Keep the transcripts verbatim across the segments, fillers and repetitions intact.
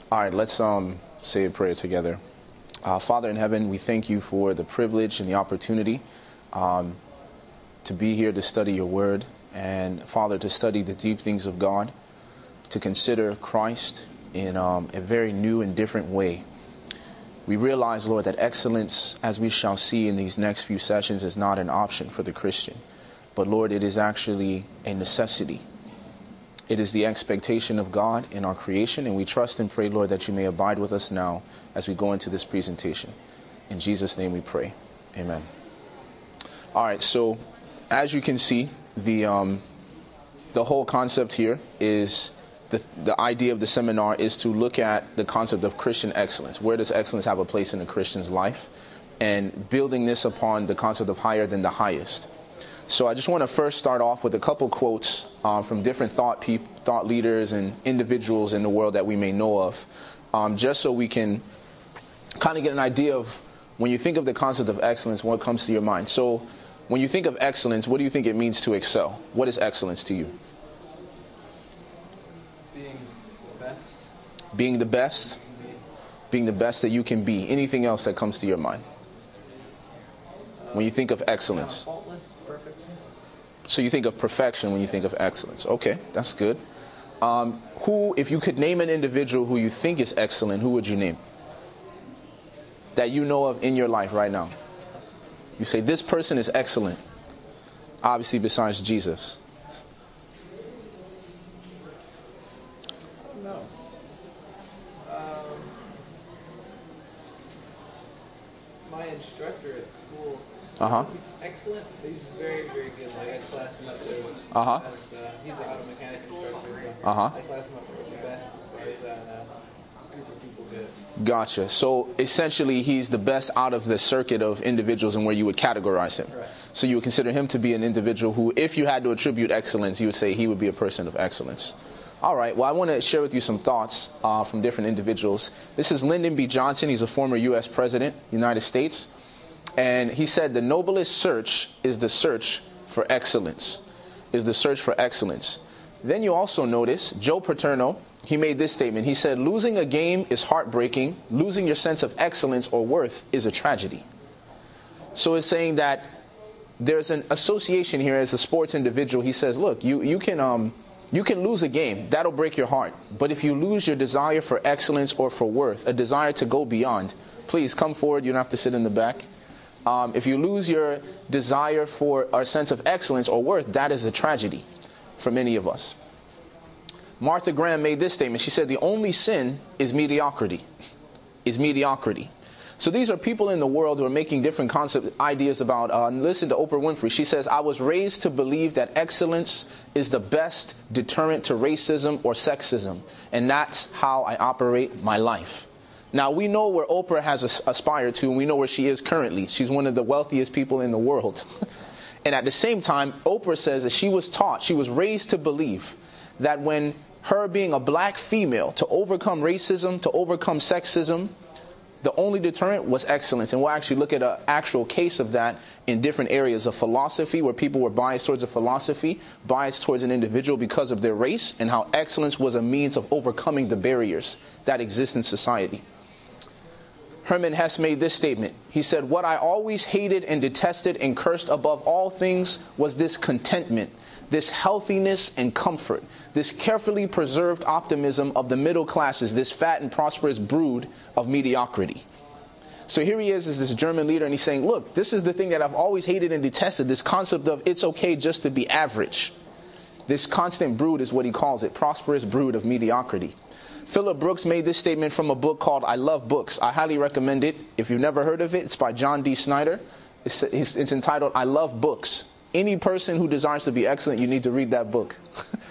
All right, let's um, say a prayer together. Uh, Father in heaven, we thank you for the privilege and the opportunity um, to be here to study your word. And Father, to study the deep things of God, to consider Christ in um, a very new and different way. We realize, Lord, that excellence, as we shall see in these next few sessions, is not an option for the Christian. But Lord, it is actually a necessity. It is the expectation of God in our creation, and we trust and pray, Lord, that you may abide with us now as we go into this presentation. In Jesus' name we pray. Amen. All right, so as you can see, the um, the whole concept here is, the, the idea of the seminar is to look at the concept of Christian excellence. Where does excellence have a place in a Christian's life? And building this upon the concept of higher than the highest. So I just want to first start off with a couple quotes uh, from different thought pe- thought leaders and individuals in the world that we may know of, um, just so we can kind of get an idea of, when you think of the concept of excellence, what comes to your mind. So when you think of excellence, what do you think it means to excel? What is excellence to you? Being the best. Being the best? Being the best that you can be. Anything else that comes to your mind when you think of excellence? Faultless, perfect. So you think of perfection when you think of excellence. Okay, that's good. Um, who, if you could name an individual who you think is excellent, who would you name? That you know of in your life right now. You say, this person is excellent. Obviously, besides Jesus. No. Um, my instructor at school, Uh-huh. he's excellent, but he's very, very good. Like, I class him up there. Uh-huh. As, uh, he's an auto mechanics instructor, so Uh-huh. I class him up there with the best as far as that uh, group of people good. Gotcha. So essentially, he's the best out of the circuit of individuals and where you would categorize him. Right. So you would consider him to be an individual who, if you had to attribute excellence, you would say he would be a person of excellence. All right. Well, I want to share with you some thoughts uh, from different individuals. This is Lyndon B. Johnson. He's a former U S president, United States. And he said the noblest search is the search for excellence, is the search for excellence. Then you also notice Joe Paterno. He made this statement. He said, losing a game is heartbreaking. Losing your sense of excellence or worth is a tragedy. So it's saying that there's an association here as a sports individual. He says, look, you, you can um you can lose a game. That'll break your heart. But if you lose your desire for excellence or for worth, a desire to go beyond, please come forward. You don't have to sit in the back. Um, if you lose your desire for a sense of excellence or worth, that is a tragedy for many of us. Martha Graham made this statement. She said, the only sin is mediocrity, is mediocrity. So these are people in the world who are making different concept ideas about, uh, listen to Oprah Winfrey. She says, I was raised to believe that excellence is the best deterrent to racism or sexism. And that's how I operate my life. Now, we know where Oprah has as- aspired to, and we know where she is currently. She's one of the wealthiest people in the world. And at the same time, Oprah says that she was taught, she was raised to believe that when her being a black female, to overcome racism, to overcome sexism, the only deterrent was excellence. And we'll actually look at an actual case of that in different areas of philosophy, where people were biased towards a philosophy, biased towards an individual because of their race, and how excellence was a means of overcoming the barriers that exist in society. Herman Hesse made this statement. He said, what I always hated and detested and cursed above all things was this contentment, this healthiness and comfort, this carefully preserved optimism of the middle classes, this fat and prosperous brood of mediocrity. So here he is as this German leader, and he's saying, look, this is the thing that I've always hated and detested, this concept of it's okay just to be average. This constant brood is what he calls it, prosperous brood of mediocrity. Philip Brooks made this statement from a book called I Love Books. I highly recommend it. If you've never heard of it, it's by John D. Snyder. It's, it's, it's entitled I Love Books. Any person who desires to be excellent, you need to read that book.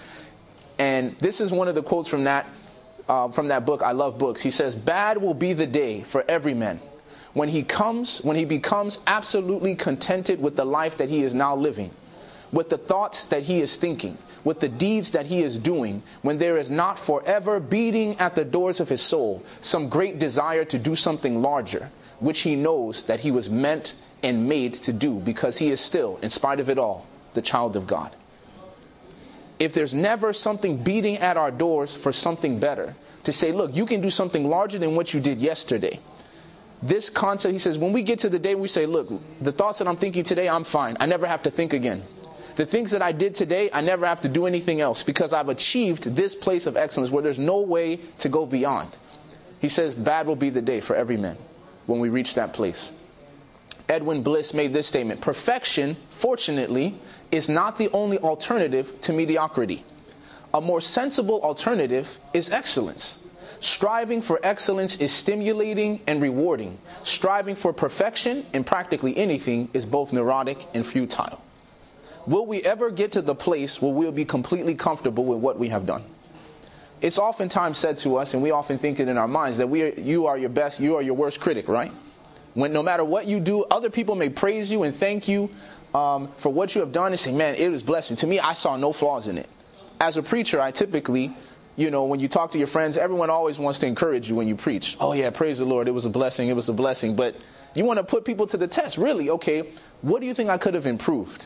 And this is one of the quotes from that, uh, from that book, I Love Books. He says, bad will be the day for every man when he comes, when he becomes absolutely contented with the life that he is now living, with the thoughts that he is thinking, with the deeds that he is doing, when there is not forever beating at the doors of his soul some great desire to do something larger, which he knows that he was meant and made to do, because he is still, in spite of it all, the child of God. If there's never something beating at our doors for something better, to say, look, you can do something larger than what you did yesterday. This concept, he says, when we get to the day we say, look, the thoughts that I'm thinking today, I'm fine. I never have to think again. The things that I did today, I never have to do anything else because I've achieved this place of excellence where there's no way to go beyond. He says, bad will be the day for every man when we reach that place. Edwin Bliss made this statement: perfection, fortunately, is not the only alternative to mediocrity. A more sensible alternative is excellence. Striving for excellence is stimulating and rewarding. Striving for perfection in practically anything is both neurotic and futile. Will we ever get to the place where we'll be completely comfortable with what we have done? It's oftentimes said to us, and we often think it in our minds, that we are, you are your best, you are your worst critic, right? When no matter what you do, other people may praise you and thank you um, for what you have done and say, man, it was blessing. To me, I saw no flaws in it. As a preacher, I typically, you know, when you talk to your friends, everyone always wants to encourage you when you preach. Oh yeah, praise the Lord, it was a blessing, it was a blessing. But you want to put people to the test. Really, okay, what do you think I could have improved?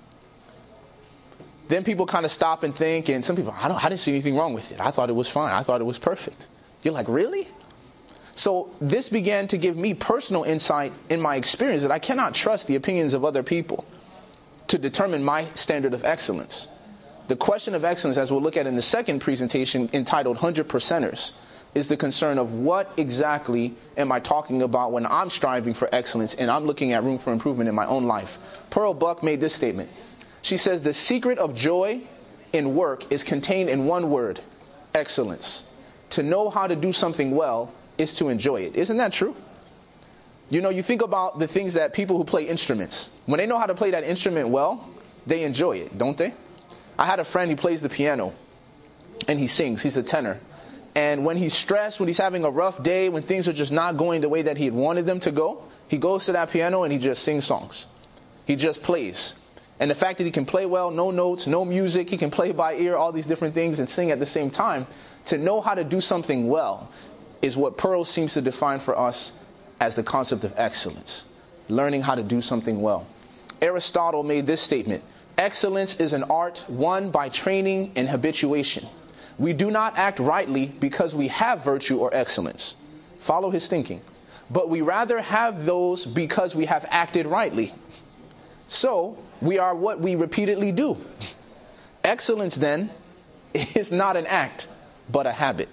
Then people kind of stop and think, and some people, I don't, I didn't see anything wrong with it. I thought it was fine. I thought it was perfect. You're like, really? So this began to give me personal insight in my experience that I cannot trust the opinions of other people to determine my standard of excellence. The question of excellence, as we'll look at in the second presentation entitled one hundred percenters, is the concern of what exactly am I talking about when I'm striving for excellence and I'm looking at room for improvement in my own life. Pearl Buck made this statement. She says, the secret of joy in work is contained in one word: excellence. To know how to do something well is to enjoy it. Isn't that true? You know, you think about the things that people who play instruments, when they know how to play that instrument well, they enjoy it, don't they? I had a friend, he plays the piano and he sings. He's a tenor. And when he's stressed, when he's having a rough day, when things are just not going the way that he had wanted them to go, he goes to that piano and he just sings songs. He just plays. And the fact that he can play well, no notes, no music, he can play by ear, all these different things and sing at the same time. To know how to do something well is what Pearl seems to define for us as the concept of excellence. Learning how to do something well. Aristotle made this statement: excellence is an art won by training and habituation. We do not act rightly because we have virtue or excellence. Follow his thinking. But we rather have those because we have acted rightly. So, we are what we repeatedly do. Excellence, then, is not an act, but a habit.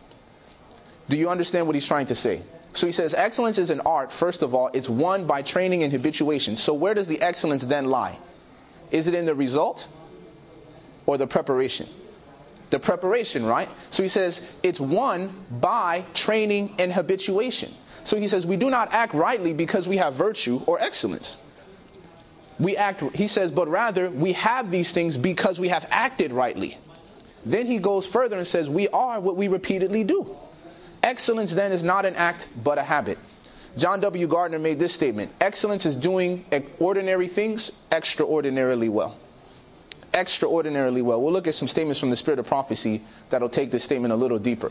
Do you understand what he's trying to say? So he says excellence is an art. First of all, it's won by training and habituation. So where does the excellence then lie? Is it in the result or the preparation? The preparation, right? So he says it's won by training and habituation. So he says we do not act rightly because we have virtue or excellence. We act, he says, but rather we have these things because we have acted rightly. Then he goes further and says we are what we repeatedly do. Excellence then is not an act but a habit. John W. Gardner made this statement: excellence is doing ordinary things extraordinarily well. Extraordinarily well. We'll look at some statements from the Spirit of Prophecy that'll take this statement a little deeper.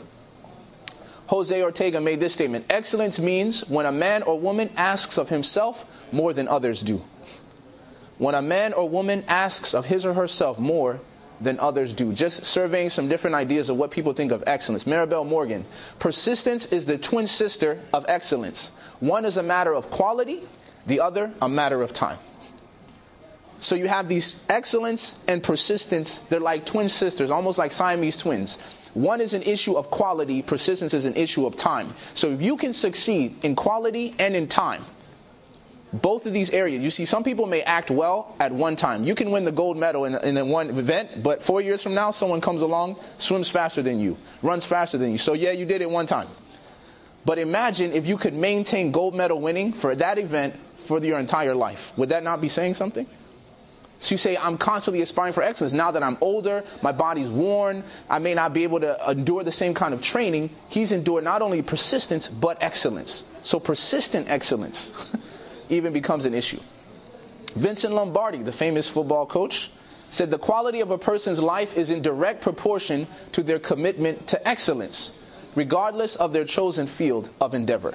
Jose Ortega made this statement: excellence means when a man or woman asks of himself more than others do. When a man or woman asks of his or herself more than others do. Just surveying some different ideas of what people think of excellence. Maribel Morgan: persistence is the twin sister of excellence. One is a matter of quality, the other a matter of time. So you have these excellence and persistence. They're like twin sisters, almost like Siamese twins. One is an issue of quality, persistence is an issue of time. So if you can succeed in quality and in time, both of these areas, you see, some people may act well at one time. You can win the gold medal in, in one event, but four years from now, someone comes along, swims faster than you, runs faster than you. So yeah, you did it one time. But imagine if you could maintain gold medal winning for that event for your entire life. Would that not be saying something? So you say, I'm constantly aspiring for excellence. Now that I'm older, my body's worn, I may not be able to endure the same kind of training. He's endured not only persistence, but excellence. So persistent excellence even becomes an issue. Vincent Lombardi, the famous football coach, said the quality of a person's life is in direct proportion to their commitment to excellence, regardless of their chosen field of endeavor.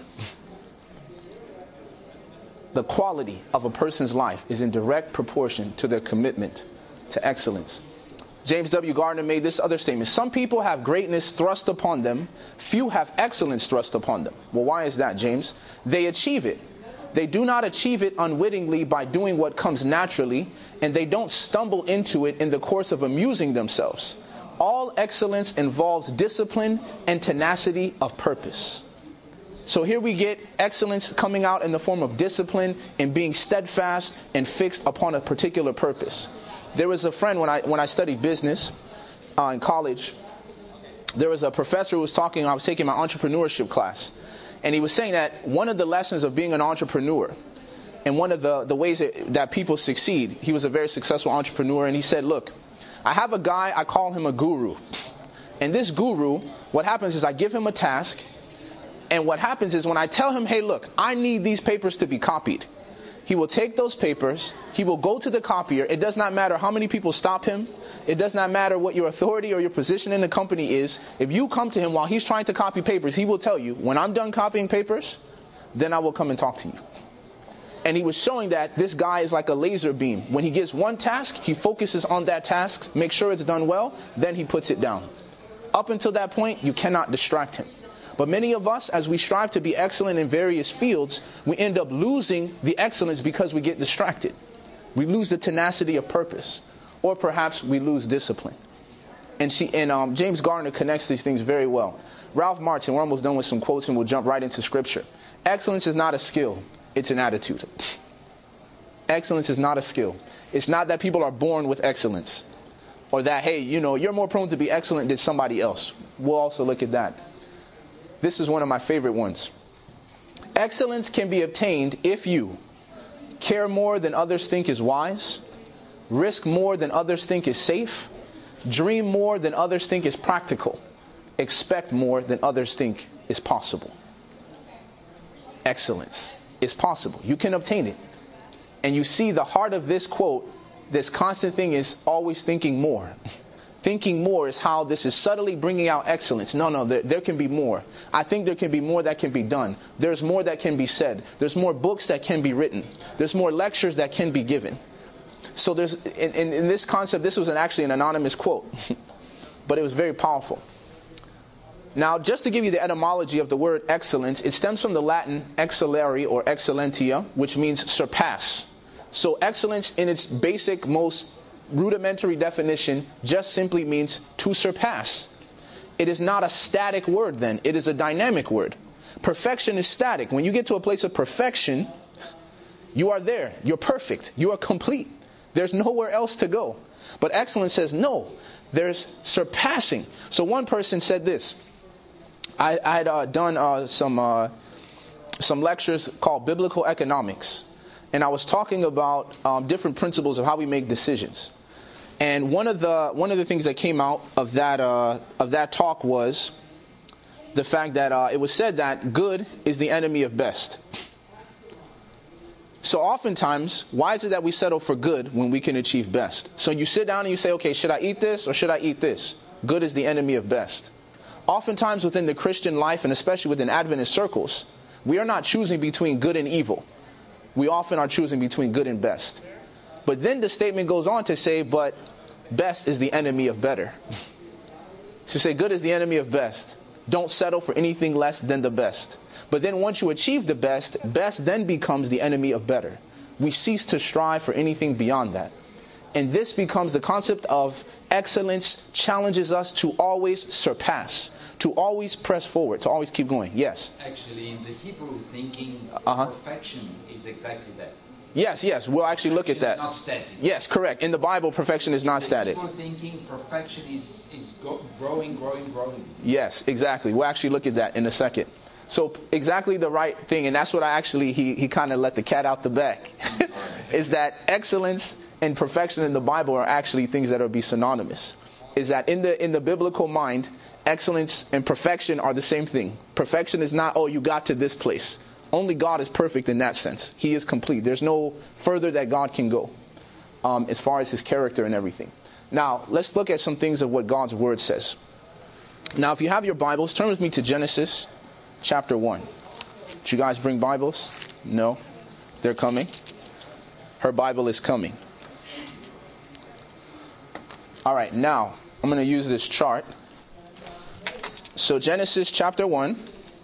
The quality of a person's life is in direct proportion to their commitment to excellence. James W. Gardner made this other statement. Some people have greatness thrust upon them. Few have excellence thrust upon them. Well, why is that, James? They achieve it. They do not achieve it unwittingly by doing what comes naturally, and they don't stumble into it in the course of amusing themselves. All excellence involves discipline and tenacity of purpose. So here we get excellence coming out in the form of discipline and being steadfast and fixed upon a particular purpose. There was a friend when I when I studied business uh, in college. There was a professor who was talking. I was taking my entrepreneurship class, and he was saying that one of the lessons of being an entrepreneur, and one of the the ways that, that people succeed. He was a very successful entrepreneur, and he said, "Look, I have a guy. I call him a guru, and this guru, what happens is I give him a task, and what happens is when I tell him, hey, look, I need these papers to be copied." He will take those papers, he will go to the copier. It does not matter how many people stop him. It does not matter what your authority or your position in the company is. If you come to him while he's trying to copy papers, he will tell you, when I'm done copying papers, then I will come and talk to you. And he was showing that this guy is like a laser beam. When he gives one task, he focuses on that task, makes sure it's done well, then he puts it down. Up until that point, you cannot distract him. But many of us, as we strive to be excellent in various fields, we end up losing the excellence because we get distracted. We lose the tenacity of purpose. Or perhaps we lose discipline. And she and um, James Gardner connects these things very well. Ralph Martin, we're almost done with some quotes and we'll jump right into scripture. Excellence is not a skill, it's an attitude. Excellence is not a skill. It's not that people are born with excellence. Or that, hey, you know, you're more prone to be excellent than somebody else. We'll also look at that. This is one of my favorite ones. Excellence can be obtained if you care more than others think is wise, risk more than others think is safe, dream more than others think is practical, expect more than others think is possible. Excellence is possible. You can obtain it. And you see the heart of this quote, this constant thing is always thinking more. Thinking more is how this is subtly bringing out excellence. No, no, there, there can be more. I think there can be more that can be done. There's more that can be said. There's more books that can be written. There's more lectures that can be given. So there's in, in, in this concept, this was an, actually an anonymous quote, but it was very powerful. Now, just to give you the etymology of the word excellence, it stems from the Latin excellere or excellentia, which means surpass. So excellence in its basic, most rudimentary definition just simply means to surpass. It is not a static word then. It is a dynamic word. Perfection is static. When you get to a place of perfection, you are there. You're perfect. You are complete. There's nowhere else to go. But excellence says no. There's surpassing. So one person said this. I, I had uh, done uh, some uh, some lectures called Biblical Economics. And I was talking about um, different principles of how we make decisions. And one of the one of the things that came out of that uh, of that talk was the fact that uh, it was said that good is the enemy of best. So oftentimes, why is it that we settle for good when we can achieve best? So you sit down and you say, okay, should I eat this or should I eat this? Good is the enemy of best. Oftentimes within the Christian life, and especially within Adventist circles, we are not choosing between good and evil. We often are choosing between good and best. But then the statement goes on to say, but best is the enemy of better. So say good is the enemy of best. Don't settle for anything less than the best. But then once you achieve the best, best then becomes the enemy of better. We cease to strive for anything beyond that. And this becomes the concept of excellence challenges us to always surpass, to always press forward, to always keep going. Yes? Actually, in the Hebrew thinking, uh-huh. perfection is exactly that. Yes, yes, we'll actually look at that. Not static. Yes, correct. In the Bible, perfection is not static. People thinking perfection is, is go, growing, growing, growing. Yes, exactly. We'll actually look at that in a second. So exactly the right thing, and that's what I actually, he, he kind of let the cat out the bag, is that excellence and perfection in the Bible are actually things that are be synonymous. Is that in the in the biblical mind, excellence and perfection are the same thing. Perfection is not, oh, you got to this place. Only God is perfect in that sense. He is complete. There's no further that God can go um, as far as his character and everything. Now, let's look at some things of what God's word says. Now, if you have your Bibles, turn with me to Genesis chapter one. Did you guys bring Bibles? No? They're coming? Her Bible is coming. All right, now I'm going to use this chart. So Genesis chapter one,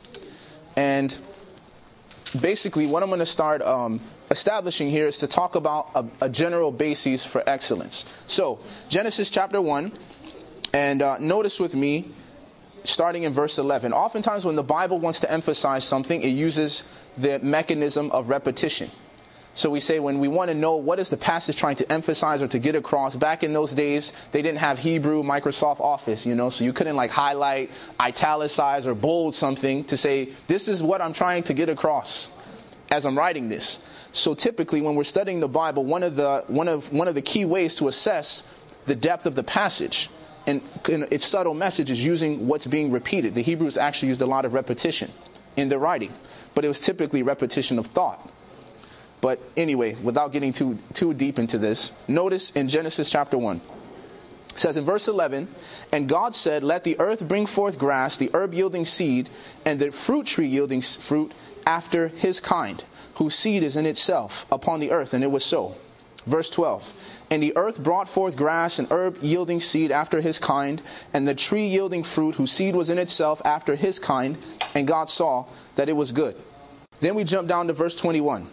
and basically what I'm going to start um, establishing here is to talk about a, a general basis for excellence. So Genesis chapter one, and uh, notice with me, starting in verse eleven. Oftentimes when the Bible wants to emphasize something, it uses the mechanism of repetition. So we say when we want to know what is the passage trying to emphasize or to get across, back in those days, they didn't have Hebrew, Microsoft Office, you know, so you couldn't like highlight, italicize, or bold something to say, this is what I'm trying to get across as I'm writing this. So typically when we're studying the Bible, one of the, one of, one of the key ways to assess the depth of the passage and its subtle message is using what's being repeated. The Hebrews actually used a lot of repetition in their writing, but it was typically repetition of thought. But anyway, without getting too too deep into this, notice in Genesis chapter one, it says in verse eleven, and God said, let the earth bring forth grass, the herb yielding seed, and the fruit tree yielding fruit after his kind, whose seed is in itself upon the earth. And it was so. Verse twelve, and the earth brought forth grass and herb yielding seed after his kind, and the tree yielding fruit, whose seed was in itself after his kind. And God saw that it was good. Then we jump down to verse twenty-one.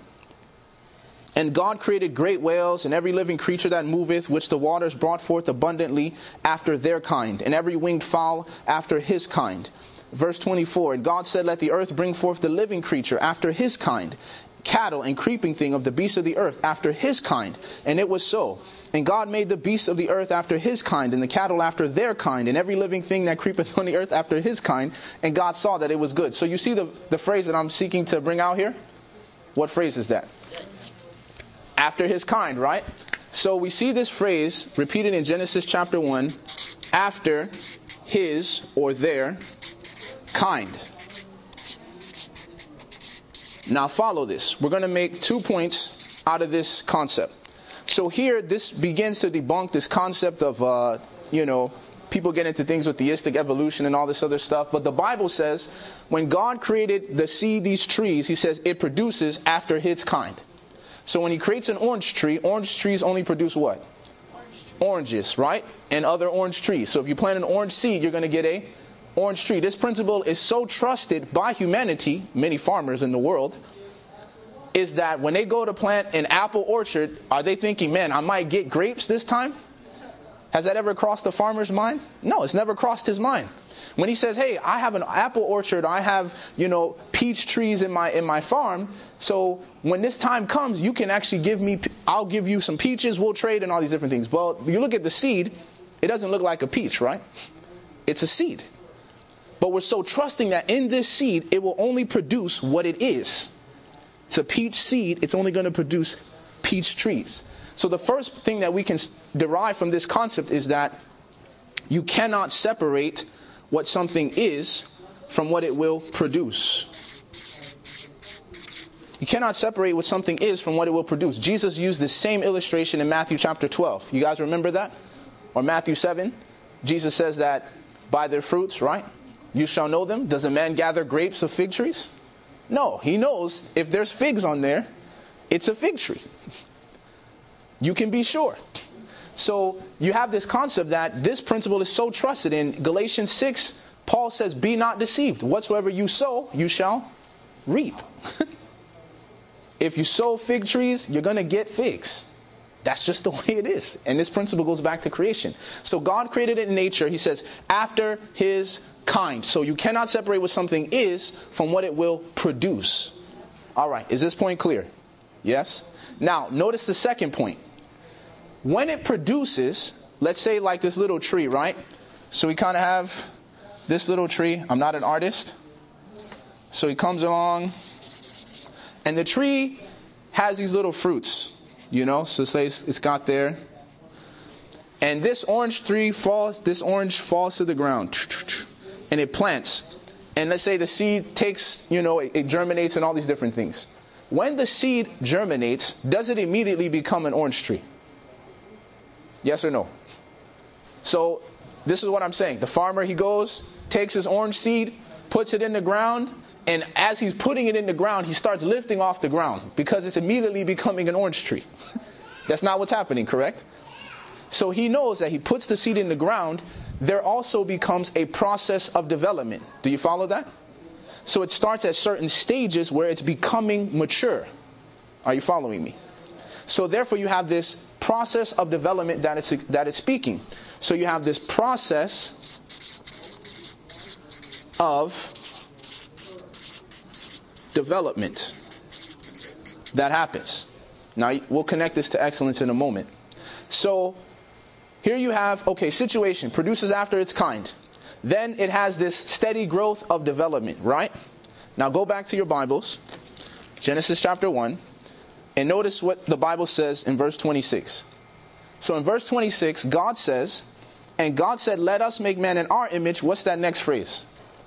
And God created great whales and every living creature that moveth, which the waters brought forth abundantly after their kind, and every winged fowl after his kind. Verse twenty-four, and God said, let the earth bring forth the living creature after his kind, cattle and creeping thing of the beasts of the earth after his kind. And it was so. And God made the beasts of the earth after his kind, and the cattle after their kind, and every living thing that creepeth on the earth after his kind. And God saw that it was good. So you see the, the phrase that I'm seeking to bring out here? What phrase is that? After his kind, right? So we see this phrase repeated in Genesis chapter one, after his or their kind. Now follow this. We're going to make two points out of this concept. So here, this begins to debunk this concept of, uh, you know, people get into things with theistic evolution and all this other stuff. But the Bible says, when God created the seed, these trees, he says it produces after his kind. So when he creates an orange tree, orange trees only produce what? Oranges, right? And other orange trees. So if you plant an orange seed, you're going to get a orange tree. This principle is so trusted by humanity, many farmers in the world, is that when they go to plant an apple orchard, are they thinking, man, I might get grapes this time? Has that ever crossed the farmer's mind? No, it's never crossed his mind. When he says, hey, I have an apple orchard, I have, you know, peach trees in my in my farm, so when this time comes, you can actually give me, I'll give you some peaches, we'll trade and all these different things. Well, you look at the seed, it doesn't look like a peach, right? It's a seed. But we're so trusting that in this seed, it will only produce what it is. It's a peach seed, it's only going to produce peach trees. So the first thing that we can derive from this concept is that you cannot separate what something is from what it will produce. You cannot separate what something is from what it will produce. Jesus used the same illustration in Matthew chapter twelve. You guys remember that? Or Matthew seven? Jesus says that by their fruits, right? You shall know them. Does a man gather grapes of fig trees? No, he knows if there's figs on there, it's a fig tree. You can be sure. So you have this concept that this principle is so trusted. In Galatians six, Paul says, be not deceived. Whatsoever you sow, you shall reap. If you sow fig trees, you're going to get figs. That's just the way it is. And this principle goes back to creation. So God created it in nature. He says, after his kind. So you cannot separate what something is from what it will produce. All right. Is this point clear? Yes? Now, notice the second point. When it produces, let's say like this little tree, right? So we kind of have this little tree. I'm not an artist. So he comes along. And the tree has these little fruits, you know, so say it's got there. And this orange tree falls, this orange falls to the ground and it plants. And let's say the seed takes, you know, it, it germinates and all these different things. When the seed germinates, does it immediately become an orange tree? Yes or no? So this is what I'm saying. The farmer, he goes, takes his orange seed, puts it in the ground. And as he's putting it in the ground, he starts lifting off the ground because it's immediately becoming an orange tree. That's not what's happening, correct? So he knows that he puts the seed in the ground, there also becomes a process of development. Do you follow that? So it starts at certain stages where it's becoming mature. Are you following me? So therefore you have this process of development that is that is speaking. So you have this process of development that happens. Now we'll connect this to excellence in a moment. So here you have, okay, situation produces after its kind. Then it has this steady growth of development, right? Now go back to your Bibles, Genesis chapter one, and notice what the Bible says in verse twenty-six. So in verse twenty-six, God says, and God said, let us make man in our image. What's that next phrase?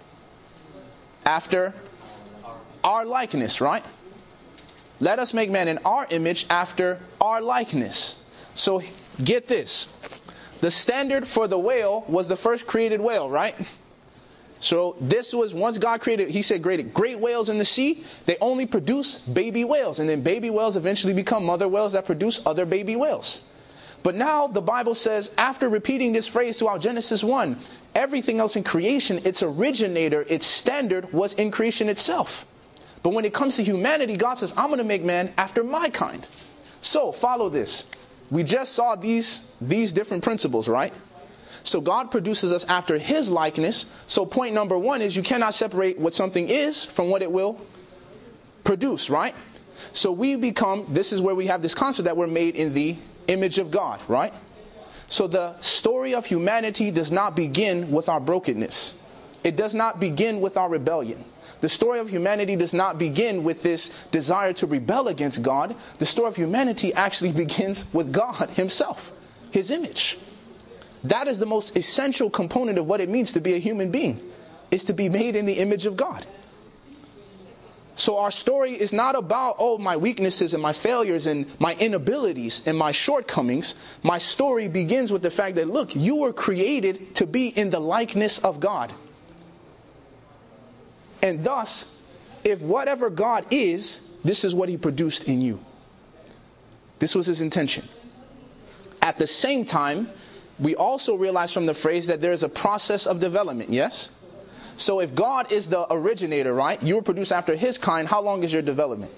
After our likeness, right? Let us make man in our image after our likeness. So get this. The standard for the whale was the first created whale, right? So this was, once God created, he said great, great whales in the sea, they only produce baby whales. And then baby whales eventually become mother whales that produce other baby whales. But now the Bible says, after repeating this phrase throughout Genesis one, everything else in creation, its originator, its standard was in creation itself. But when it comes to humanity, God says, I'm going to make man after my kind. So follow this. We just saw these, these different principles, right? So God produces us after his likeness. So point number one is you cannot separate what something is from what it will produce, right? So we become, this is where we have this concept that we're made in the image of God, right? So the story of humanity does not begin with our brokenness. It does not begin with our rebellion. The story of humanity does not begin with this desire to rebel against God. The story of humanity actually begins with God himself, his image. That is the most essential component of what it means to be a human being, is to be made in the image of God. So our story is not about, oh, my weaknesses and my failures and my inabilities and my shortcomings. My story begins with the fact that, look, you were created to be in the likeness of God. And thus, if whatever God is, this is what he produced in you. This was his intention. At the same time, we also realize from the phrase that there is a process of development, yes? So if God is the originator, right? You were produced after his kind. How long is your development?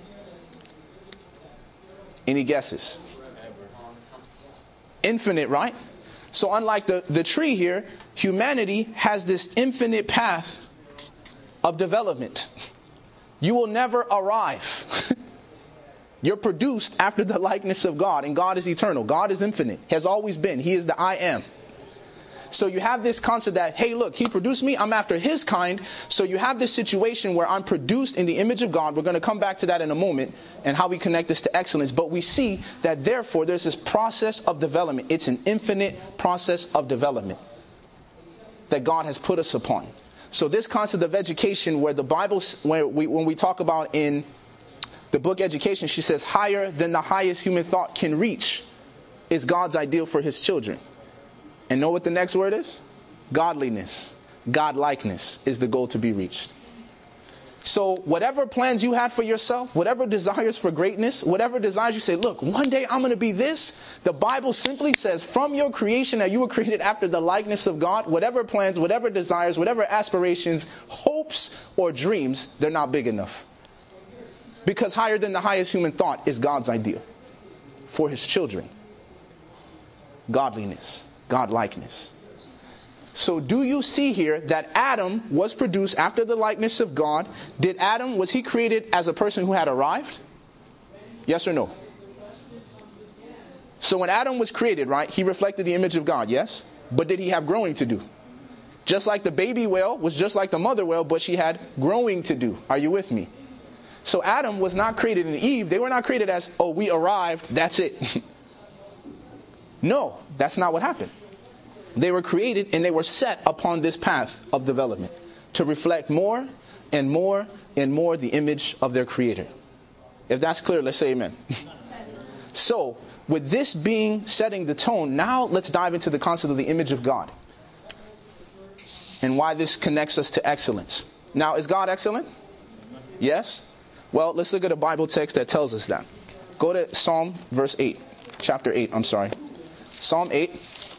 Any guesses? Infinite, right? So unlike the, the tree here, humanity has this infinite path of development. You will never arrive. You're produced after the likeness of God, and God is eternal. God is infinite, has always been. He is the I am. So you have this concept that, hey, look, he produced me, I'm after his kind. So you have this situation where I'm produced in the image of God. We're going to come back to that in a moment and how we connect this to excellence. But we see that therefore there's this process of development. It's an infinite process of development that God has put us upon. So this concept of education, where the Bible, when we, when we talk about in the book Education, she says higher than the highest human thought can reach is God's ideal for his children. And know what the next word is? Godliness. Godlikeness is the goal to be reached. So whatever plans you had for yourself, whatever desires for greatness, whatever desires you say, look, one day I'm going to be this. The Bible simply says from your creation that you were created after the likeness of God, whatever plans, whatever desires, whatever aspirations, hopes, or dreams, they're not big enough. Because higher than the highest human thought is God's ideal for his children. Godliness, Godlikeness. So do you see here that Adam was produced after the likeness of God? Did Adam, was he created as a person who had arrived? Yes or no? So when Adam was created, right, he reflected the image of God, yes? But did he have growing to do? Just like the baby whale was just like the mother whale, but she had growing to do. Are you with me? So Adam was not created in Eve. They were not created as, oh, we arrived, that's it. No, that's not what happened. They were created and they were set upon this path of development to reflect more and more and more the image of their Creator. If that's clear, let's say amen. So, with this being setting the tone, now let's dive into the concept of the image of God and why this connects us to excellence. Now, is God excellent? Yes? Well, let's look at a Bible text that tells us that. Go to Psalm verse eight, chapter eight, I'm sorry. Psalm eight.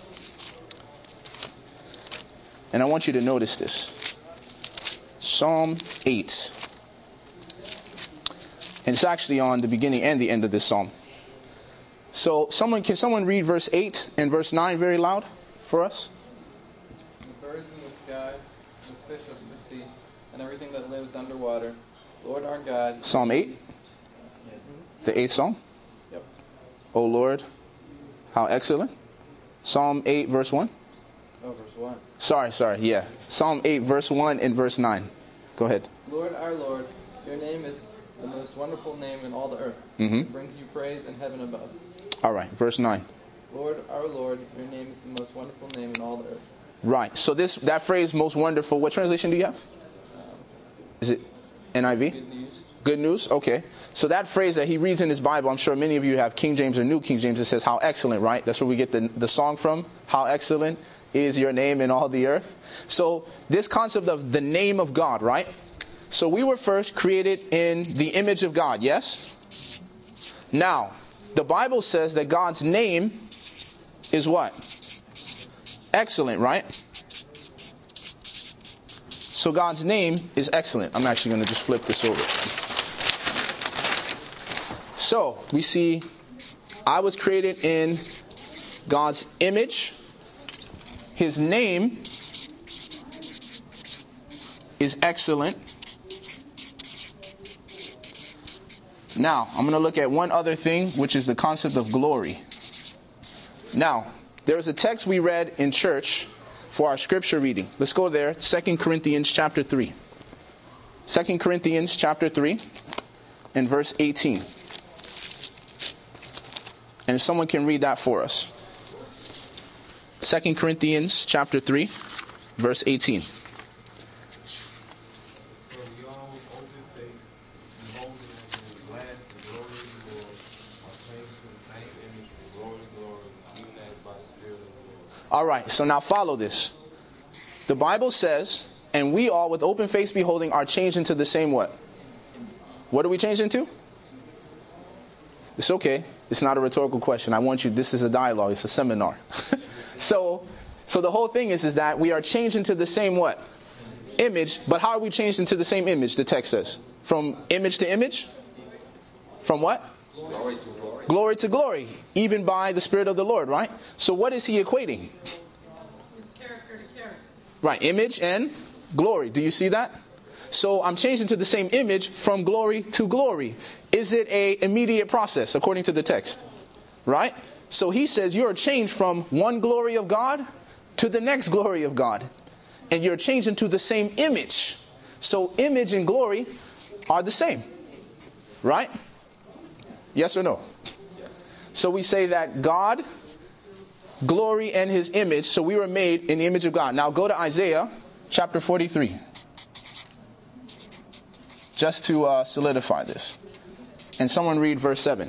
And I want you to notice this. Psalm eight. And it's actually on the beginning and the end of this psalm. So someone can someone read verse eight and verse nine very loud for us? The birds in the sky, the fish of the sea, and everything that lives underwater. Lord our God. Psalm eight? The eighth psalm? Yep. O Lord, how excellent. Psalm eight, verse one? Oh, verse one. Sorry, sorry, yeah. Psalm eight, verse one and verse nine. Go ahead. Lord our Lord, your name is the most wonderful name in all the earth. Mm-hmm. It brings you praise in heaven above. All right, verse nine. Lord our Lord, your name is the most wonderful name in all the earth. Right, so this that phrase, most wonderful, what translation do you have? Is it N I V? Good news. Good news? Okay. So that phrase that he reads in his Bible, I'm sure many of you have King James or New King James. It says, how excellent, right? That's where we get the, the song from. How excellent is your name in all the earth. So this concept of the name of God, right? So we were first created in the image of God, yes? Now, the Bible says that God's name is what? Excellent, right? So God's name is excellent. I'm actually going to just flip this over. So we see I was created in God's image. His name is excellent. Now, I'm going to look at one other thing, which is the concept of glory. Now, there's a text we read in church for our scripture reading. Let's go there. Second Corinthians chapter three. Second Corinthians chapter three and verse eighteen. And if someone can read that for us. Second Corinthians chapter three, verse eighteen. All right, so now follow this. The Bible says, and we all with open face beholding are changed into the same what? What are we changed into? It's okay. It's not a rhetorical question. I want you, this is a dialogue. It's a seminar. so so the whole thing is, is that we are changed into the same what? Image. But how are we changed into the same image, the text says? From image to image? From what? Glory to glory. Glory to glory, even by the Spirit of the Lord, right? So what is he equating? His character to character. Right, image and glory. Do you see that? So I'm changed into the same image from glory to glory. Is it a immediate process according to the text? Right? So he says you're changed from one glory of God to the next glory of God. And you're changed into the same image. So image and glory are the same. Right? Yes or no? So we say that God, glory, and his image. So we were made in the image of God. Now go to Isaiah chapter forty-three. Just to uh, solidify this. And someone read verse seven.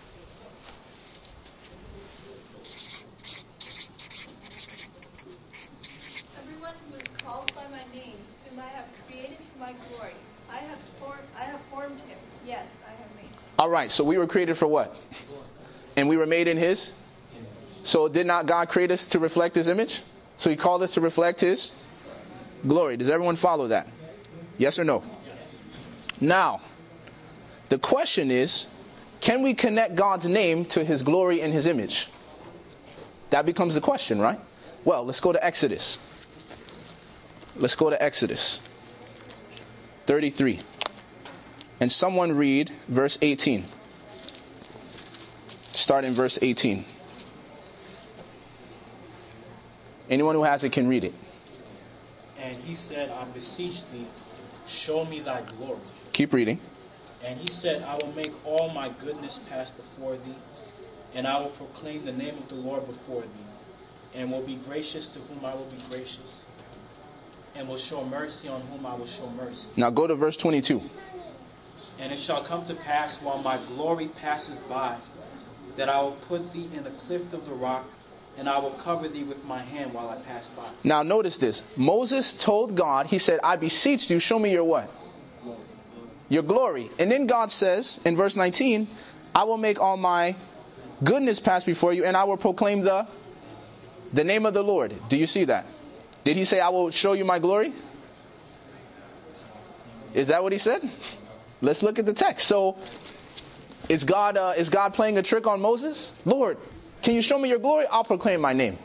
Everyone who is called by my name, whom I have created for my glory, I have formed, I have formed him. Yes, I have made him. All right, so we were created for what? And we were made in his? So did not God create us to reflect his image? So he called us to reflect his glory. Does everyone follow that? Yes or no? Yes. Now, the question is, can we connect God's name to his glory and his image? That becomes the question, right? Well, let's go to Exodus. Let's go to Exodus thirty-three. And someone read verse eighteen. Start in verse eighteen. Anyone who has it can read it. And he said, I beseech thee, show me thy glory. Keep reading. And he said, I will make all my goodness pass before thee, and I will proclaim the name of the Lord before thee, and will be gracious to whom I will be gracious, and will show mercy on whom I will show mercy. Now go to verse twenty-two. And it shall come to pass, while my glory passes by, that I will put thee in the cleft of the rock, and I will cover thee with my hand while I pass by. Now notice this. Moses told God, he said, I beseech you, show me your what? Your glory. And then God says in verse nineteen, I will make all my goodness pass before you, and I will proclaim the the name of the Lord. Do you see that? Did he say, I will show you my glory? Is that what he said? Let's look at the text. So, is God uh, is God playing a trick on Moses? Lord, can you show me your glory? I'll proclaim my name.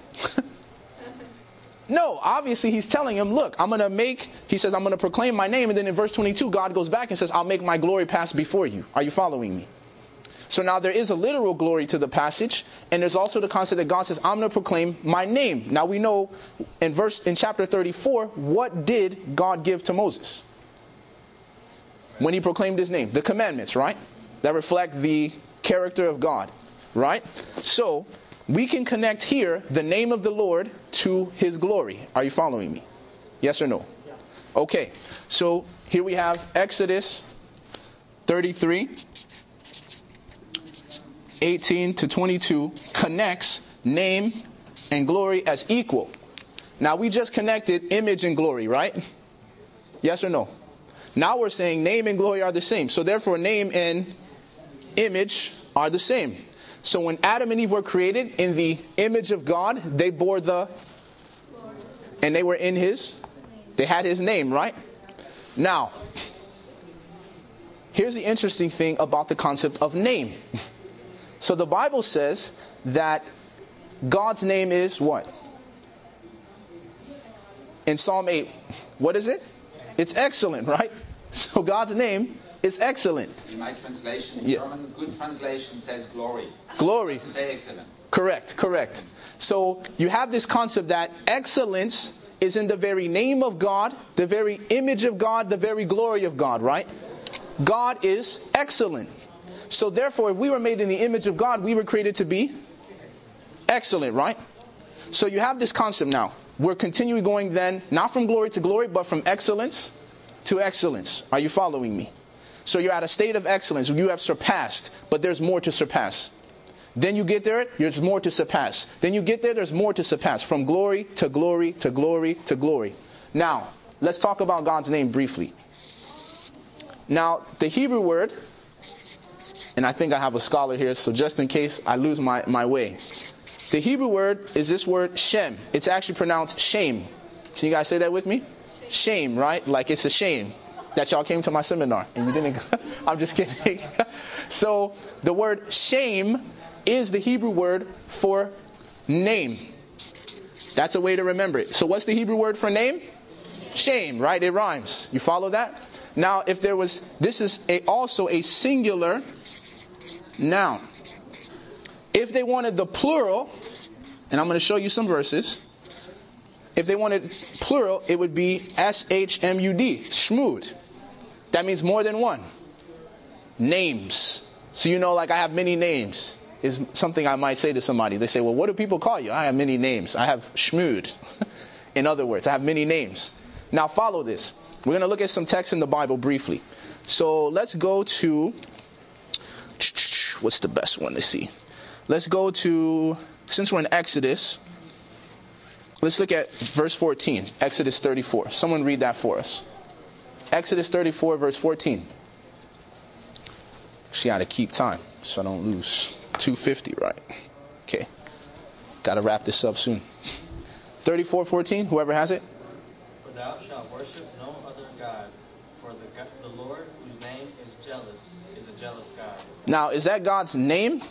No, obviously he's telling him, look, I'm going to make, he says, I'm going to proclaim my name. And then in verse twenty-two, God goes back and says, I'll make my glory pass before you. Are you following me? So now there is a literal glory to the passage. And there's also the concept that God says, I'm going to proclaim my name. Now we know in verse, in chapter thirty-four, what did God give to Moses when he proclaimed his name? The commandments, right? That reflect the character of God, right? So we can connect here the name of the Lord to his glory. Are you following me? Yes or no? Yeah. Okay. So here we have Exodus thirty-three, eighteen to twenty-two connects name and glory as equal. Now we just connected image and glory, right? Yes or no? Now we're saying name and glory are the same. So therefore name and image are the same. So when Adam and Eve were created in the image of God, they bore the, and they were in his, they had his name, right? Now, here's the interesting thing about the concept of name. So the Bible says that God's name is what? In Psalm eight, what is it? It's excellent, right? So God's name is excellent. In my translation, in yeah. German, good translation says glory. Glory. It doesn't say excellent. Correct, correct. So you have this concept that excellence is in the very name of God, the very image of God, the very glory of God, right? God is excellent. So therefore, if we were made in the image of God, we were created to be excellent, right? So you have this concept now. We're continuing going then, not from glory to glory, but from excellence to excellence. Are you following me? So you're at a state of excellence. You have surpassed, but there's more to surpass. Then you get there, there's more to surpass. Then you get there, there's more to surpass. From glory to glory to glory to glory. Now, let's talk about God's name briefly. Now, the Hebrew word, and I think I have a scholar here, so just in case I lose my, my way. The Hebrew word is this word Shem. It's actually pronounced shame. Can you guys say that with me? Shame, right? Like it's a shame that y'all came to my seminar and you didn't. I'm just kidding. So the word shame is the Hebrew word for name. That's a way to remember it. So what's the Hebrew word for name? Shame, right? It rhymes. You follow that? Now, if there was, this is a, also a singular noun. If they wanted the plural, and I'm going to show you some verses. If they wanted plural, it would be S H M U D, shmud. That means more than one. Names. So you know, like I have many names is something I might say to somebody. They say, well, what do people call you? I have many names. I have shmud. In other words, I have many names. Now follow this. We're going to look at some text in the Bible briefly. So let's go to, what's the best one to see? Let's go to, since we're in Exodus, let's look at verse fourteen, Exodus thirty-four. Someone read that for us. Exodus thirty-four, verse fourteen. Actually, I gotta keep time so I don't lose. two fifty, right? Okay. Gotta wrap this up soon. thirty-four fourteen, whoever has it. For thou shalt worship no other God, for the, God, the Lord, whose name is jealous, is a jealous God. Now, is that God's name?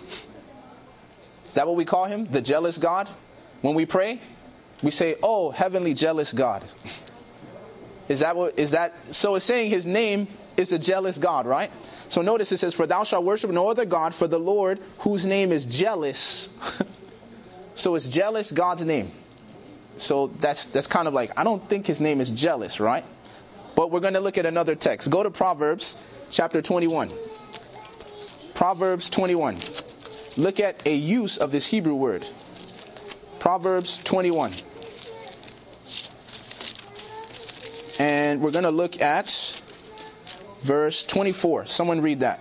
Is that what we call him? The jealous God? When we pray, we say, oh, heavenly jealous God. Is that what, is that, so it's saying his name is a jealous God, right? So notice it says, for thou shalt worship no other God, for the Lord, whose name is jealous. So it's jealous God's name. So that's that's kind of like, I don't think his name is jealous, right? But we're going to look at another text. Go to Proverbs chapter twenty-one. Proverbs twenty-one. Look at a use of this Hebrew word. Proverbs twenty-one. And we're going to look at verse twenty-four. Someone read that.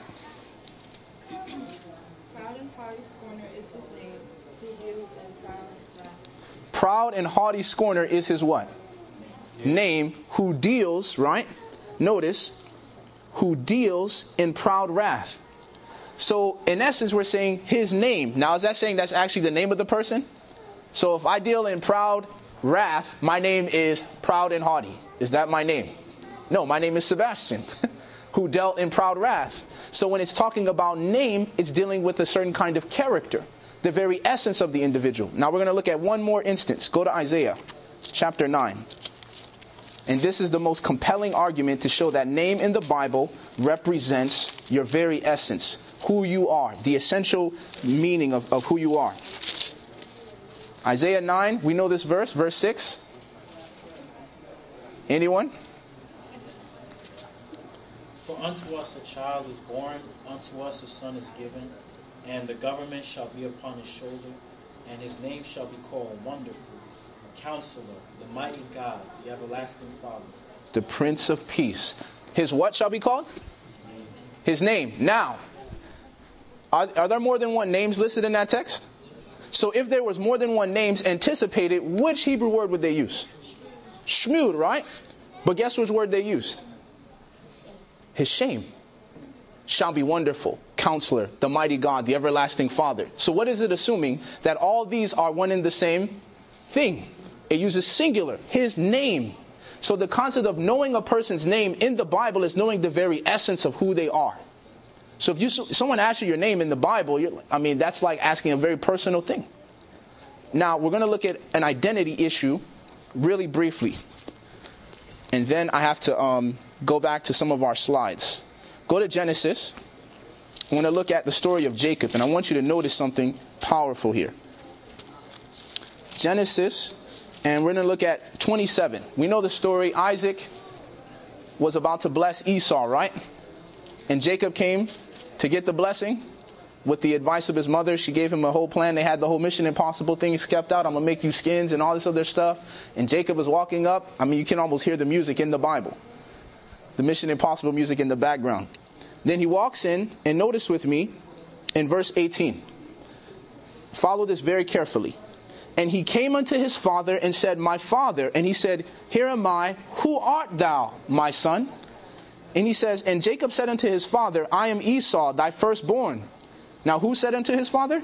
Proud and haughty scorner is his name, who dealeth in proud wrath. Proud and haughty scorner is his what? Yeah. Name, who deals, right? Notice, who deals in proud wrath. So in essence, we're saying his name. Now, is that saying that's actually the name of the person? So if I deal in proud wrath, my name is proud and haughty. Is that my name? No, my name is Sebastian, who dealt in proud wrath. So when it's talking about name, it's dealing with a certain kind of character, the very essence of the individual. Now we're going to look at one more instance. Go to Isaiah chapter nine. And this is the most compelling argument to show that name in the Bible represents your very essence, who you are, the essential meaning of, of who you are. Isaiah nine, we know this verse, verse six. Anyone? For unto us a child is born, unto us a son is given, and the government shall be upon his shoulder, and his name shall be called Wonderful, Counselor, the Mighty God, the Everlasting Father. The Prince of Peace. His what shall be called? His name. Now, are, are there more than one names listed in that text? So if there was more than one names anticipated, which Hebrew word would they use? Shmud, right? But guess which word they used? His shame. Shall be Wonderful, Counselor, the Mighty God, the Everlasting Father. So what is it assuming? That all these are one and the same thing. It uses singular, his name. So the concept of knowing a person's name in the Bible is knowing the very essence of who they are. So if you someone asks you your name in the Bible, you're, I mean, that's like asking a very personal thing. Now, we're going to look at an identity issue really briefly. And then I have to um, go back to some of our slides. Go to Genesis. I want to look at the story of Jacob. And I want you to notice something powerful here. Genesis, and we're going to look at twenty-seven. We know the story. Isaac was about to bless Esau, right? And Jacob came to get the blessing with the advice of his mother. She gave him a whole plan. They had the whole Mission Impossible thing kept out. I'm going to make you skins and all this other stuff. And Jacob was walking up. I mean, you can almost hear the music in the Bible. The Mission Impossible music in the background. Then he walks in, and notice with me in verse eighteen. Follow this very carefully. And he came unto his father and said, My father. And he said, Here am I. Who art thou, my son? And he says, And Jacob said unto his father, I am Esau, thy firstborn. Now who said unto his father?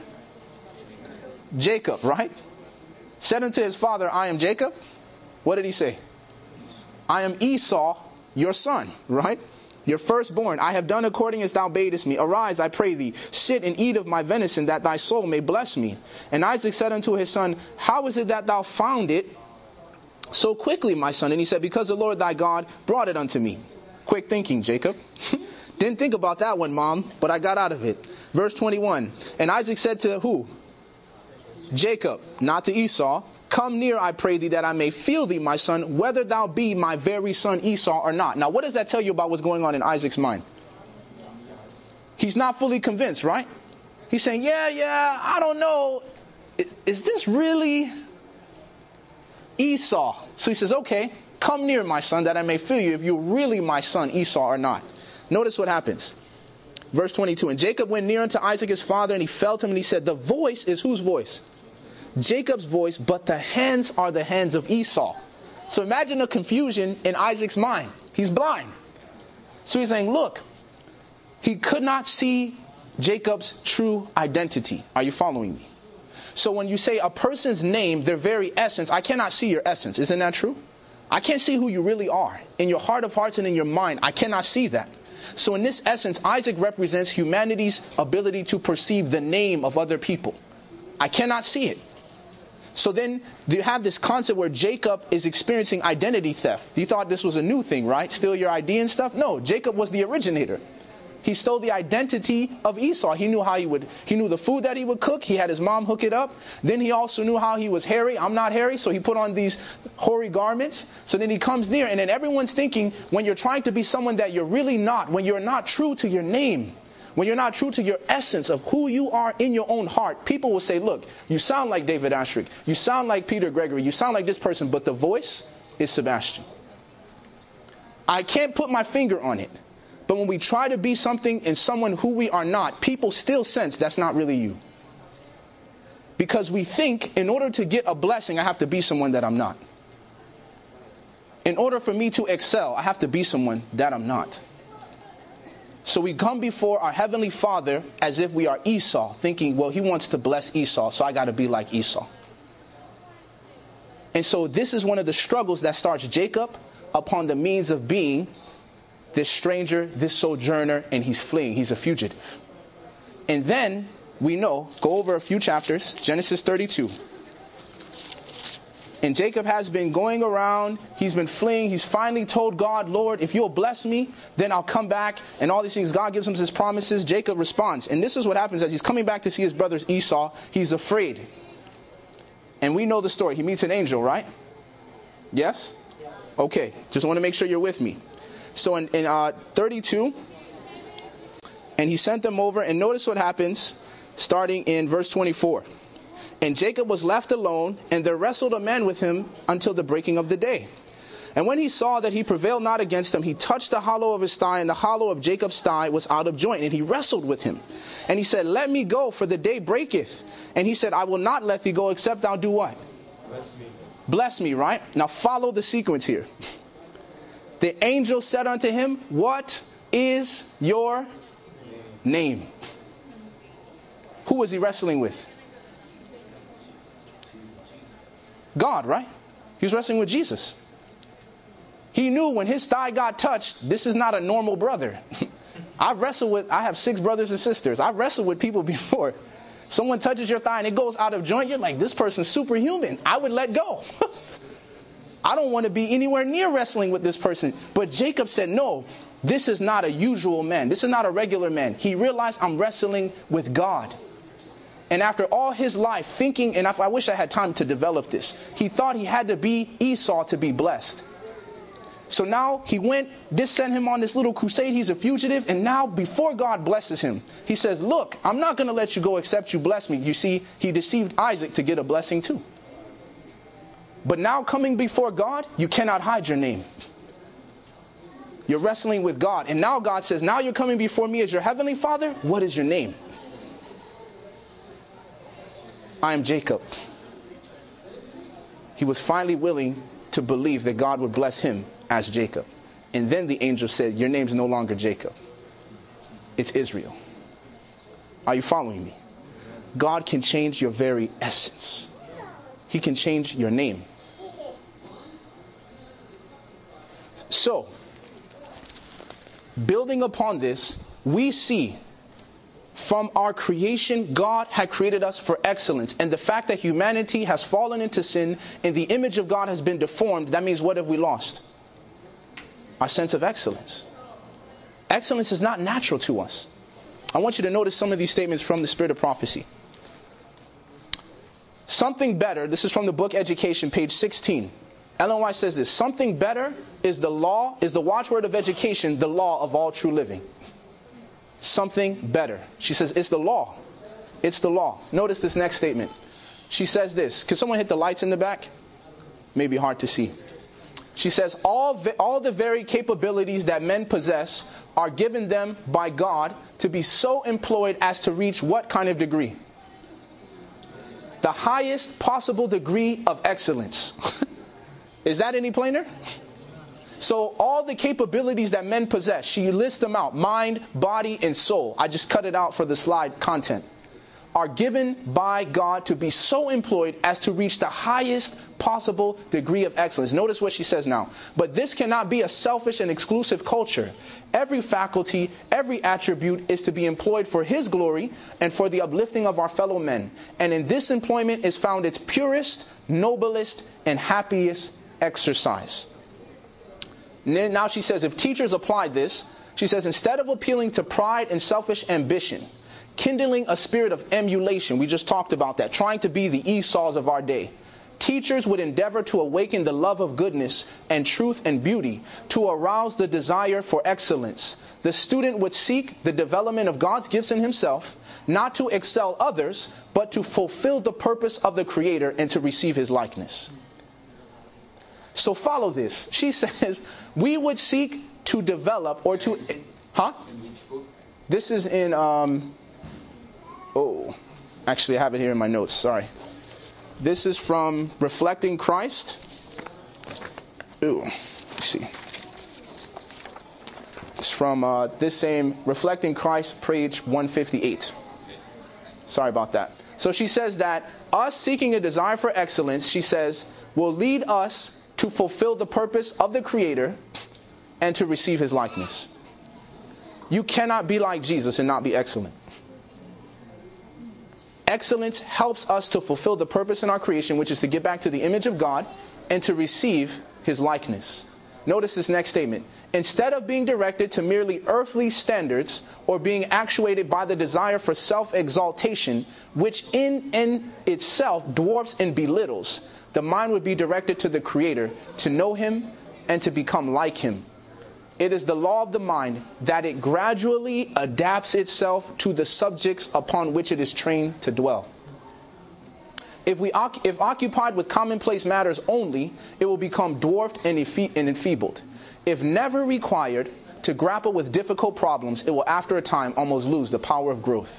Jacob, right? Said unto his father, I am Jacob. What did he say? I am Esau, your son, right? Your firstborn. I have done according as thou badest me. Arise, I pray thee. Sit and eat of my venison, that thy soul may bless me. And Isaac said unto his son, How is it that thou found it so quickly, my son? And he said, Because the Lord thy God brought it unto me. Quick thinking, Jacob. Didn't think about that one, Mom, but I got out of it. Verse twenty-one. And Isaac said to who? Jacob, not to Esau. Come near, I pray thee, that I may feel thee, my son, whether thou be my very son Esau or not. Now, what does that tell you about what's going on in Isaac's mind? He's not fully convinced, right? He's saying, yeah, yeah, I don't know. Is, is this really Esau? So he says, okay, come near, my son, that I may feel you if you're really my son Esau or not. Notice what happens. Verse twenty-two. And Jacob went near unto Isaac his father, and he felt him, and he said, the voice is whose voice? Jacob's voice, but the hands are the hands of Esau. So imagine the confusion in Isaac's mind. He's blind. So he's saying, look, he could not see Jacob's true identity. Are you following me? So when you say a person's name, their very essence, I cannot see your essence. Isn't that true? I can't see who you really are. In your heart of hearts and in your mind, I cannot see that. So in this essence, Isaac represents humanity's ability to perceive the name of other people. I cannot see it. So then you have this concept where Jacob is experiencing identity theft. You thought this was a new thing, right? Steal your I D and stuff? No, Jacob was the originator. He stole the identity of Esau. He knew how he would, he knew the food that he would cook. He had his mom hook it up. Then he also knew how he was hairy. I'm not hairy. So he put on these hoary garments. So then he comes near, and then everyone's thinking, when you're trying to be someone that you're really not, when you're not true to your name, when you're not true to your essence of who you are in your own heart, people will say, look, you sound like David Ashrick. You sound like Peter Gregory. You sound like this person, but the voice is Sebastian. I can't put my finger on it. But when we try to be something in someone who we are not, people still sense that's not really you. Because we think in order to get a blessing, I have to be someone that I'm not. In order for me to excel, I have to be someone that I'm not. So we come before our Heavenly Father as if we are Esau, thinking, well, he wants to bless Esau, so I got to be like Esau. And so this is one of the struggles that starts Jacob upon the means of being this stranger, this sojourner, and he's fleeing. He's a fugitive. And then we know, go over a few chapters, Genesis thirty-two. And Jacob has been going around, he's been fleeing, he's finally told God, Lord, if you'll bless me, then I'll come back, and all these things. God gives him his promises. Jacob responds. And this is what happens as he's coming back to see his brothers Esau. He's afraid. And we know the story. He meets an angel, right? Yes? Okay, just want to make sure you're with me. So in, in uh, thirty-two, and he sent them over, and notice what happens starting in verse twenty-four. And Jacob was left alone, and there wrestled a man with him until the breaking of the day. And when he saw that he prevailed not against him, he touched the hollow of his thigh, and the hollow of Jacob's thigh was out of joint. And he wrestled with him. And he said, let me go, for the day breaketh. And he said, I will not let thee go, except thou do what? Bless me. Bless me, right? Now follow the sequence here. The angel said unto him, what is your name? Who was he wrestling with? God, right? He was wrestling with Jesus. He knew when his thigh got touched, this is not a normal brother. I've wrestled with, I have six brothers and sisters. I've wrestled with people before. Someone touches your thigh and it goes out of joint. You're like, this person's superhuman. I would let go. I don't want to be anywhere near wrestling with this person. But Jacob said, no, this is not a usual man. This is not a regular man. He realized I'm wrestling with God. And after all his life thinking, and I wish I had time to develop this, he thought he had to be Esau to be blessed. So now he went, this sent him on this little crusade. He's a fugitive. And now before God blesses him, he says, look, I'm not going to let you go except you bless me. You see, he deceived Isaac to get a blessing too. But now coming before God, you cannot hide your name. You're wrestling with God. And now God says, now you're coming before me as your heavenly Father. What is your name? I am Jacob. He was finally willing to believe that God would bless him as Jacob. And then the angel said, your name's no longer Jacob. It's Israel. Are you following me? God can change your very essence. He can change your name. So, building upon this, we see from our creation, God had created us for excellence. And the fact that humanity has fallen into sin and the image of God has been deformed, that means what have we lost? Our sense of excellence. Excellence is not natural to us. I want you to notice some of these statements from the Spirit of Prophecy. Something better, this is from the book Education, page sixteen. Ellen White says this, something better is the law, is the watchword of education, the law of all true living. Something better. She says, it's the law. It's the law. Notice this next statement. She says this. Can someone hit the lights in the back? Maybe hard to see. She says, all, all the very capabilities that men possess are given them by God to be so employed as to reach what kind of degree? The highest possible degree of excellence. Is that any plainer? So all the capabilities that men possess, she lists them out, mind, body, and soul. I just cut it out for the slide content. Are given by God to be so employed as to reach the highest possible degree of excellence. Notice what she says now. But this cannot be a selfish and exclusive culture. Every faculty, every attribute is to be employed for His glory and for the uplifting of our fellow men. And in this employment is found its purest, noblest, and happiest exercise. Now she says, if teachers applied this, she says, instead of appealing to pride and selfish ambition, kindling a spirit of emulation, we just talked about that, trying to be the Esau's of our day, teachers would endeavor to awaken the love of goodness and truth and beauty, to arouse the desire for excellence. The student would seek the development of God's gifts in himself, not to excel others, but to fulfill the purpose of the Creator and to receive His likeness. So follow this. She says, we would seek to develop or to... Huh? This is in... Um, oh, actually I have it here in my notes. Sorry. This is from Reflecting Christ. Ooh, let's see. It's from uh, this same Reflecting Christ, page one fifty-eight. Sorry about that. So she says that us seeking a desire for excellence, she says, will lead us to fulfill the purpose of the Creator and to receive His likeness. You cannot be like Jesus and not be excellent. Excellence helps us to fulfill the purpose in our creation, which is to get back to the image of God and to receive His likeness. Notice this next statement. Instead of being directed to merely earthly standards or being actuated by the desire for self-exaltation, which in, in itself dwarfs and belittles, the mind would be directed to the Creator, to know Him and to become like Him. It is the law of the mind that it gradually adapts itself to the subjects upon which it is trained to dwell. If we if occupied with commonplace matters only, it will become dwarfed and enfeebled. If never required to grapple with difficult problems, it will after a time almost lose the power of growth.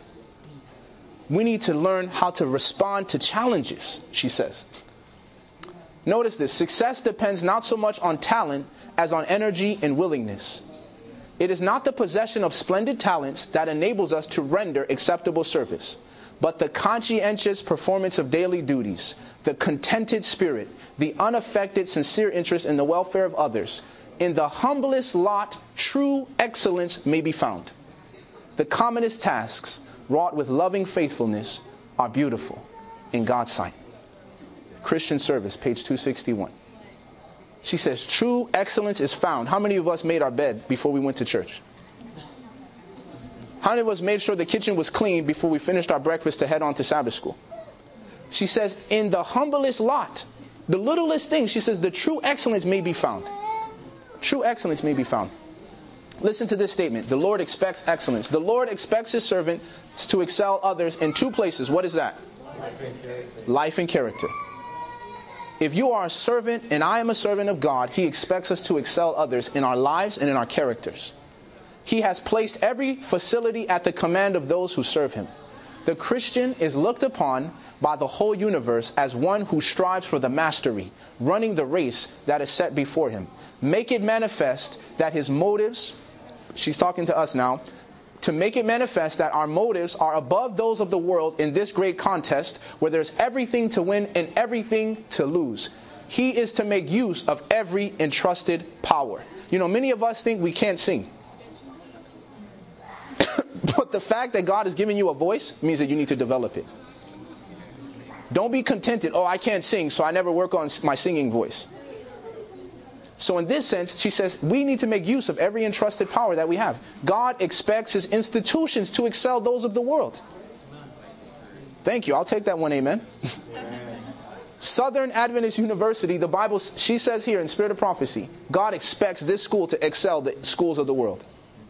We need to learn how to respond to challenges, she says. Notice this. Success depends not so much on talent as on energy and willingness. It is not the possession of splendid talents that enables us to render acceptable service, but the conscientious performance of daily duties, the contented spirit, the unaffected sincere interest in the welfare of others. In the humblest lot, true excellence may be found. The commonest tasks, wrought with loving faithfulness, are beautiful in God's sight. Christian Service, page two sixty-one. She says, true excellence is found. How many of us made our bed before we went to church? How many of us made sure the kitchen was clean before we finished our breakfast to head on to Sabbath school? She says, in the humblest lot, the littlest thing, she says, the true excellence may be found. True excellence may be found. Listen to this statement. The Lord expects excellence. The Lord expects His servant to excel others in two places. What is that? Life and character. Life and character. If you are a servant and I am a servant of God, He expects us to excel others in our lives and in our characters. He has placed every facility at the command of those who serve Him. The Christian is looked upon by the whole universe as one who strives for the mastery, running the race that is set before him. Make it manifest that his motives, she's talking to us now, to make it manifest that our motives are above those of the world in this great contest where there's everything to win and everything to lose. He is to make use of every entrusted power. You know, many of us think we can't sing. But the fact that God has given you a voice means that you need to develop it. Don't be contented, oh, I can't sing, so I never work on my singing voice. So in this sense, she says, we need to make use of every entrusted power that we have. God expects His institutions to excel those of the world. Thank you. I'll take that one, amen. Southern Adventist University, the Bible, she says here in Spirit of Prophecy, God expects this school to excel the schools of the world.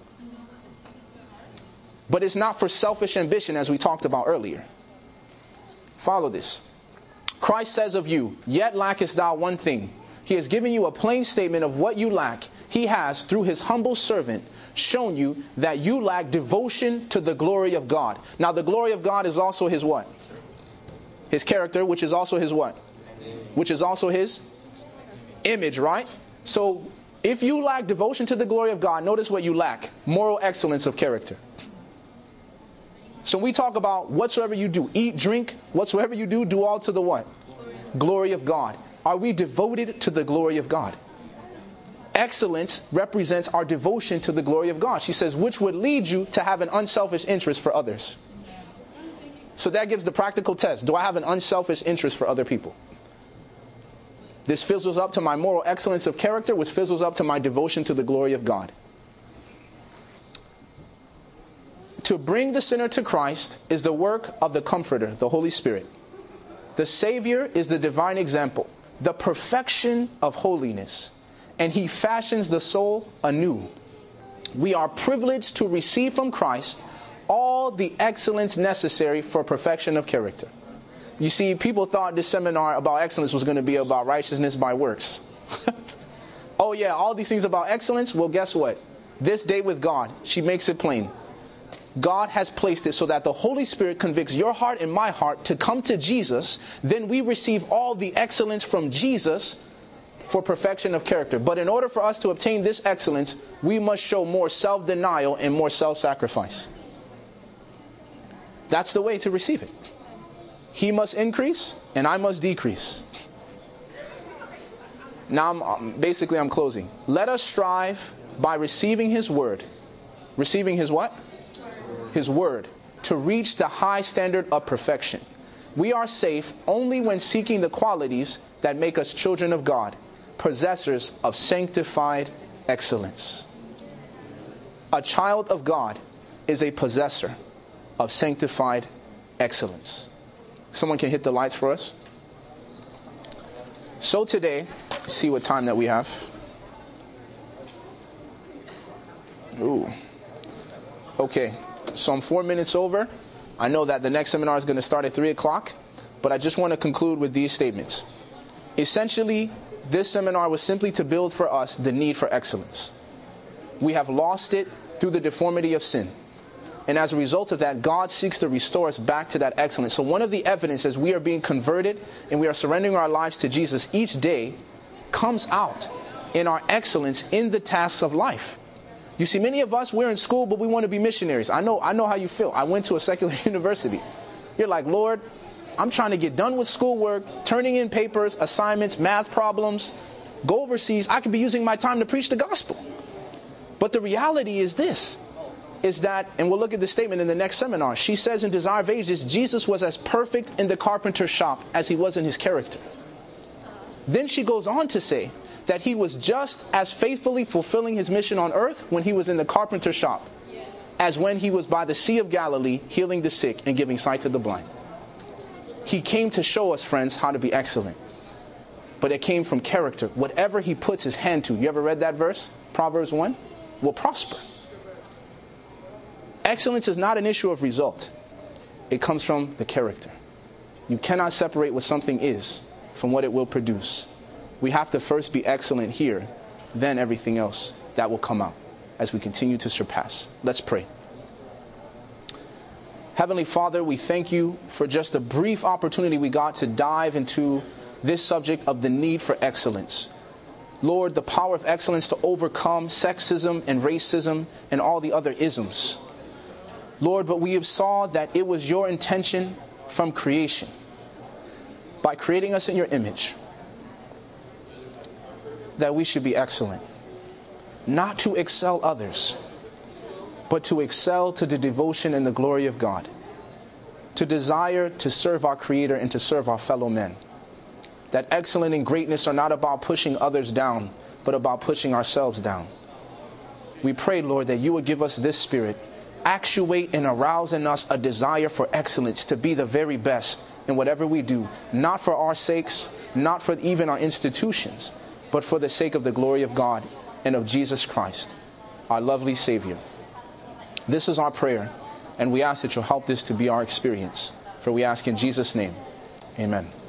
But it's not for selfish ambition, as we talked about earlier. Follow this. Christ says of you, yet lackest thou one thing. He has given you a plain statement of what you lack. He has, through His humble servant, shown you that you lack devotion to the glory of God. Now, the glory of God is also His what? His character, which is also His what? Which is also His image, right? So, if you lack devotion to the glory of God, notice what you lack. Moral excellence of character. So we talk about whatsoever you do, eat, drink, whatsoever you do, do all to the what? Glory of God. Are we devoted to the glory of God? Excellence represents our devotion to the glory of God. She says, which would lead you to have an unselfish interest for others. So that gives the practical test. Do I have an unselfish interest for other people? This fizzles up to my moral excellence of character, which fizzles up to my devotion to the glory of God. To bring the sinner to Christ is the work of the Comforter, the Holy Spirit. The Savior is the divine example, the perfection of holiness, and He fashions the soul anew. We are privileged to receive from Christ all the excellence necessary for perfection of character. You see, people thought this seminar about excellence was going to be about righteousness by works. Oh yeah, all these things about excellence? Well, guess what? This day with God, she makes it plain. God has placed it so that the Holy Spirit convicts your heart and my heart to come to Jesus. Then we receive all the excellence from Jesus for perfection of character. But in order for us to obtain this excellence, we must show more self-denial and more self-sacrifice. That's the way to receive it. He must increase and I must decrease. Now, I'm, basically, I'm closing. Let us strive by receiving His word. Receiving His what? His word. To reach the high standard of perfection. We are safe only when seeking the qualities that make us children of God, possessors of sanctified excellence. A child of God is a possessor of sanctified excellence. Someone can hit the lights for us. So today, see what time that we have. Ooh. Okay, so I'm four minutes over. I know that the next seminar is going to start at three o'clock, but I just want to conclude with these statements. Essentially, this seminar was simply to build for us the need for excellence. We have lost it through the deformity of sin. And as a result of that, God seeks to restore us back to that excellence. So one of the evidences we are being converted and we are surrendering our lives to Jesus each day comes out in our excellence in the tasks of life. You see, many of us, we're in school, but we want to be missionaries. I know, I know how you feel. I went to a secular university. You're like, Lord, I'm trying to get done with schoolwork, turning in papers, assignments, math problems, go overseas. I could be using my time to preach the gospel. But the reality is this. Is that, and we'll look at the statement in the next seminar. She says in Desire of Ages, Jesus was as perfect in the carpenter's shop as he was in his character. Then she goes on to say that he was just as faithfully fulfilling his mission on earth when he was in the carpenter's shop as when he was by the Sea of Galilee healing the sick and giving sight to the blind. He came to show us, friends, how to be excellent. But it came from character. Whatever he puts his hand to, you ever read that verse? Proverbs one? Will prosper. Excellence is not an issue of result. It comes from the character. You cannot separate what something is from what it will produce. We have to first be excellent here, then everything else that will come out as we continue to surpass. Let's pray. Heavenly Father, we thank you for just a brief opportunity we got to dive into this subject of the need for excellence. Lord, the power of excellence to overcome sexism and racism and all the other isms. Lord, but we have saw that it was your intention from creation, by creating us in your image, that we should be excellent. Not to excel others, but to excel to the devotion and the glory of God. To desire to serve our Creator and to serve our fellow men. That excellence and greatness are not about pushing others down, but about pushing ourselves down. We pray, Lord, that you would give us this spirit, actuate and arouse in us a desire for excellence, to be the very best in whatever we do, not for our sakes, not for even our institutions, but for the sake of the glory of God and of Jesus Christ, our lovely Savior. This is our prayer, and we ask that you'll help this to be our experience. For we ask in Jesus' name, amen.